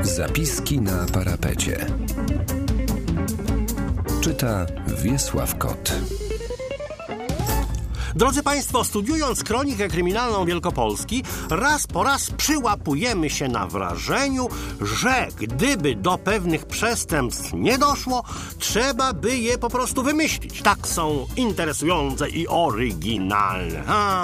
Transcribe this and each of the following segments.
Zapiski na parapecie. Czyta Wiesław Kot. Drodzy Państwo, studiując kronikę kryminalną Wielkopolski, raz po raz przyłapujemy się na wrażeniu, że gdyby do pewnych przestępstw nie doszło, trzeba by je po prostu wymyślić. Tak są interesujące i oryginalne.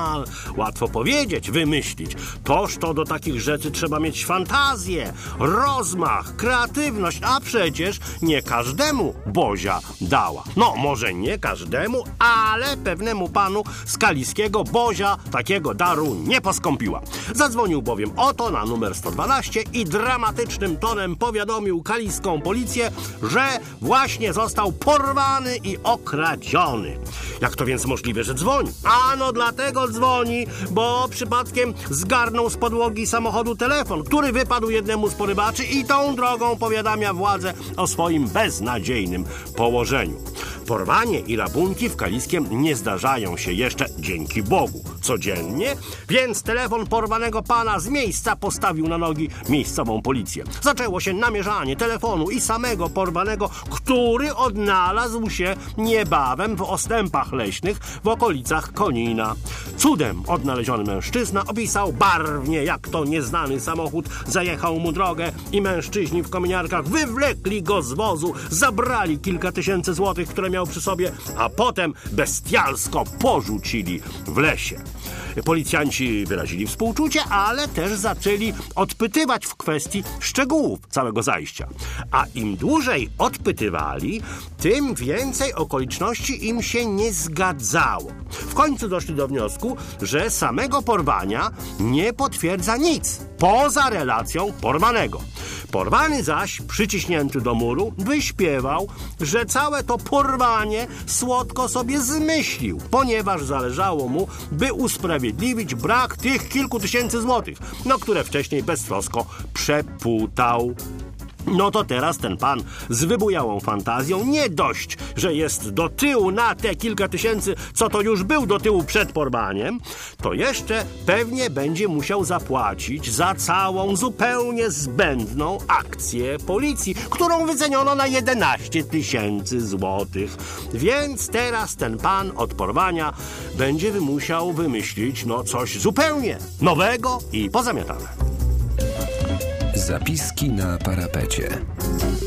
Łatwo powiedzieć, wymyślić. Toż to do takich rzeczy trzeba mieć fantazję, rozmach, kreatywność, a przecież nie każdemu Bozia dała. No, może nie każdemu, ale pewnemu panu z Kaliskiego Bozia takiego daru nie poskąpiła. Zadzwonił bowiem oto na numer 112 i dramatycznym tonem powiadomił kaliską policję, że właśnie został porwany i okradziony. Jak to więc możliwe, że dzwoni? Ano dlatego dzwoni, bo przypadkiem zgarnął z podłogi samochodu telefon, który wypadł jednemu z porywaczy i tą drogą powiadamia władzę o swoim beznadziejnym położeniu. Porwanie i rabunki w Kaliskiem nie zdarzają się jeszcze, dzięki Bogu, codziennie, więc telefon porwanego pana z miejsca postawił na nogi miejscową policję. Zaczęło się namierzanie telefonu i samego porwanego, który odnalazł się niebawem w ostępach leśnych w okolicach Konina. Cudem odnaleziony mężczyzna opisał barwnie, jak to nieznany samochód zajechał mu drogę i mężczyźni w kominiarkach wywlekli go z wozu, zabrali kilka tysięcy złotych, które miał przy sobie, a potem bestialsko porzucili w lesie. Policjanci wyrazili współczucie, ale też zaczęli odpytywać w kwestii szczegółów całego zajścia. A im dłużej odpytywali, tym więcej okoliczności im się nie zgadzało. W końcu doszli do wniosku, że samego porwania nie potwierdza nic, poza relacją porwanego. Porwany zaś, przyciśnięty do muru, wyśpiewał, że całe to porwanie słodko sobie zmyślił, ponieważ zależało mu, by usprawiedliwić brak tych kilku tysięcy złotych, które wcześniej beztrosko przeputał. No to teraz ten pan z wybujałą fantazją nie dość, że jest do tyłu na te kilka tysięcy, co to już był do tyłu przed porwaniem, to jeszcze pewnie będzie musiał zapłacić za całą zupełnie zbędną akcję policji, którą wyceniono na 11 tysięcy złotych. Więc teraz ten pan od porwania będzie musiał wymyślić coś zupełnie nowego i pozamiatane. Zapiski na parapecie.